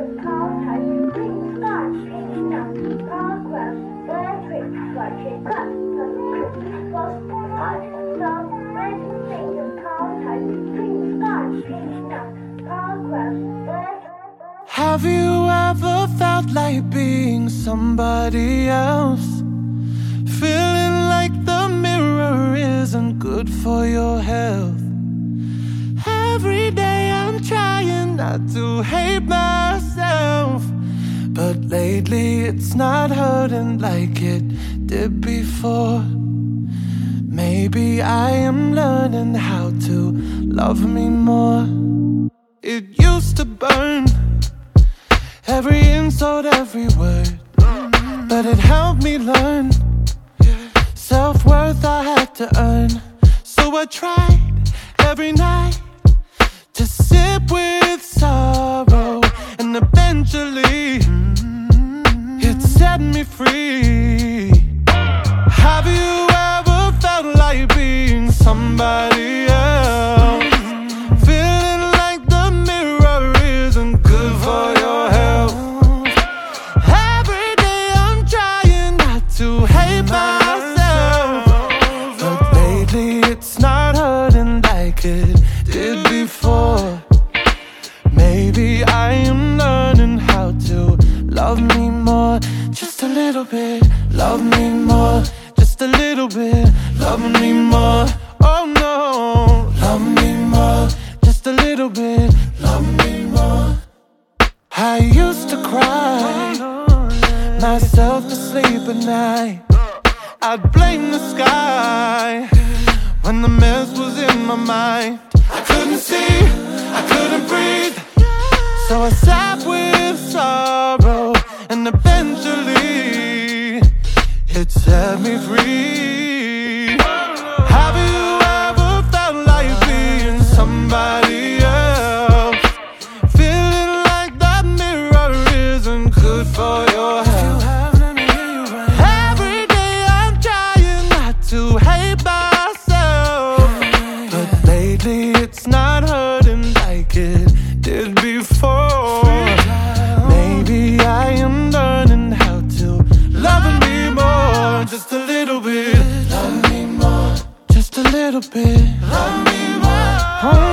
Have you ever felt like being somebody else? Feeling like the mirror isn't good for your health. Every day I'm trying not to hate myself, but lately it's not hurting like it did before. Maybe I am learning how to love me more. It used to burn, every insult, every word, but it helped me learn self-worth I had to earn. So I tried every night to sip with sorrow, and eventually it set me free. Have you ever felt like being somebody else? Feeling like the mirror isn't good for your health. Every day I'm trying not to hate myself, but lately it's not hurting like it did before. Maybe I am learning how to love me more. Just a little bit, love me more. Just a little bit, love me more. Oh no, love me more. Just a little bit, love me more. I used to cry myself to sleep at night. I'd blame the sky when the mess was in my mind. I couldn't see, I couldn't breathe, so I sat with sorrow, and eventually it set me free. Have you ever felt like being somebody else? Feeling like that mirror isn't good for your health. Every day I'm trying not to hate myself, but lately it's not hurting like it did before. Maybe I am learning how to love me more. Just a little bit, love me more. Just a little bit, love me more.